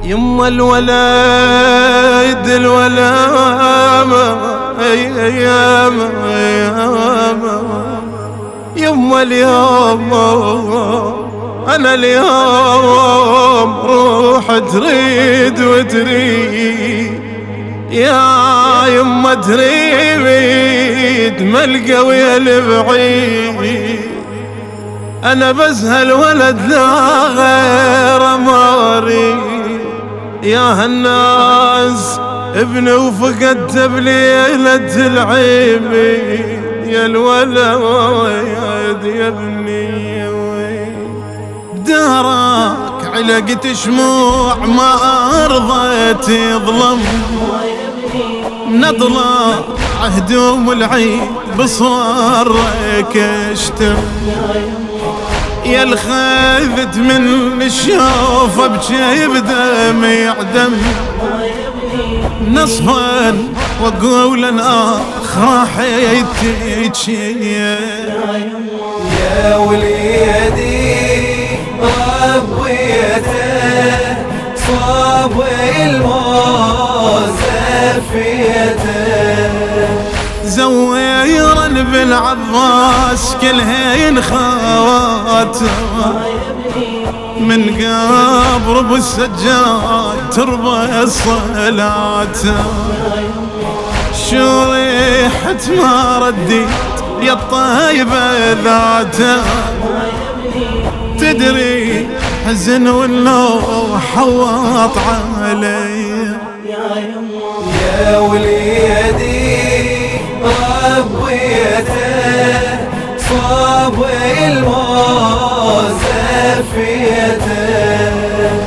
يما الولد الولامة يما اليوم أنا اليوم روح تريد وتريد يا يما تريد ملقى ويا البعيد أنا بزهى الولد لا غير ماري يا هالناس ابني وفقدت بليلة العيبي يا الولد يا ابني بدارك علقت شموع ما رضيت يظلم نضلة عهدهم العيد بصورك اشتم يا الخذت من الشوف ابجي بدمي عدم نصفا وقولا اخر حياتي يا وليدي ربيته صاب الموزفيته زويرا بالعباس كلهن خواته من قبر بالسجاد تربى صلاته شو ريحة ما رديت يا الطيبة ذاته تدري حزن والنوح حواط علي يا وليدي ربيته صاب الموزفيته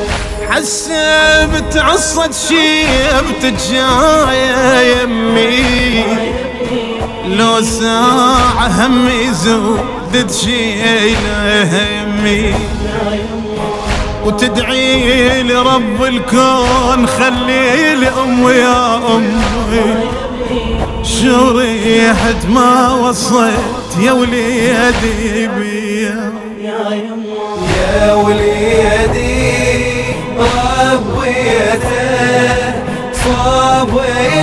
حسبت عصت شيبت جاية يمي لو ساعة همي زودت شيله همي وتدعي لرب الكون خلي لي أمي يا أمي شو ريحة ما وصيت يا وليدي بيا يا وليدي ربيته صاب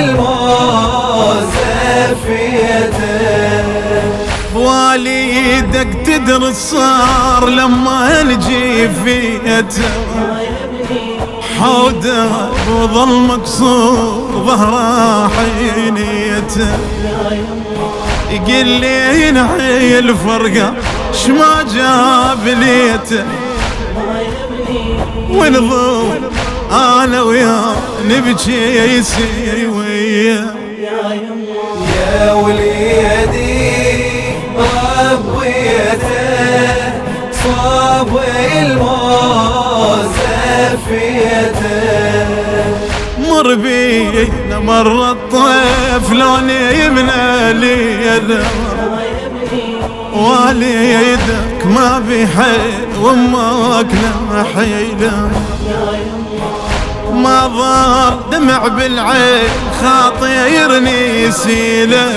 الموزفيته بواليدك تدرس صار لما نجي فيته حوده وظل مكسور ظهره حينيته يقول لي نحي الفرقة شما جاب ليته ونظل انا وياه نبكي يسير وياه يا وليدي ربيته صاب الموزفيته مر بينا مر الطيف لوني من ليله واليدك ما بحيل وامك لا حيله ما ضار دمع بالعين خاطيرني سيله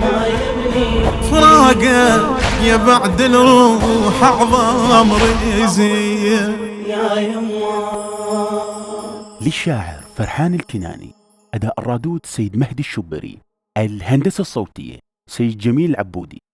فراقك يا بعد الروح اعظم ريزيه للشاعر فرحان الكناني. أداء الرادود سيد مهدي الشبري. الهندسة الصوتية سيد جميل عبودي.